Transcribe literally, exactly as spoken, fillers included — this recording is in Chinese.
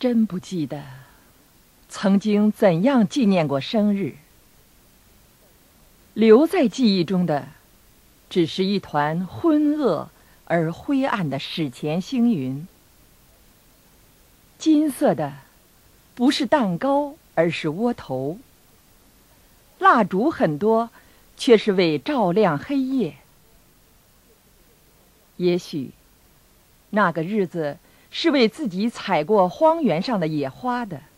真不记得曾经怎样纪念过生日。留在记忆中的，只是一团昏噩而灰暗的史前星云。金色的，不是蛋糕，而是窝头。蜡烛很多，却是为照亮黑夜。也许，那个日子是为自己采过荒原上的野花的。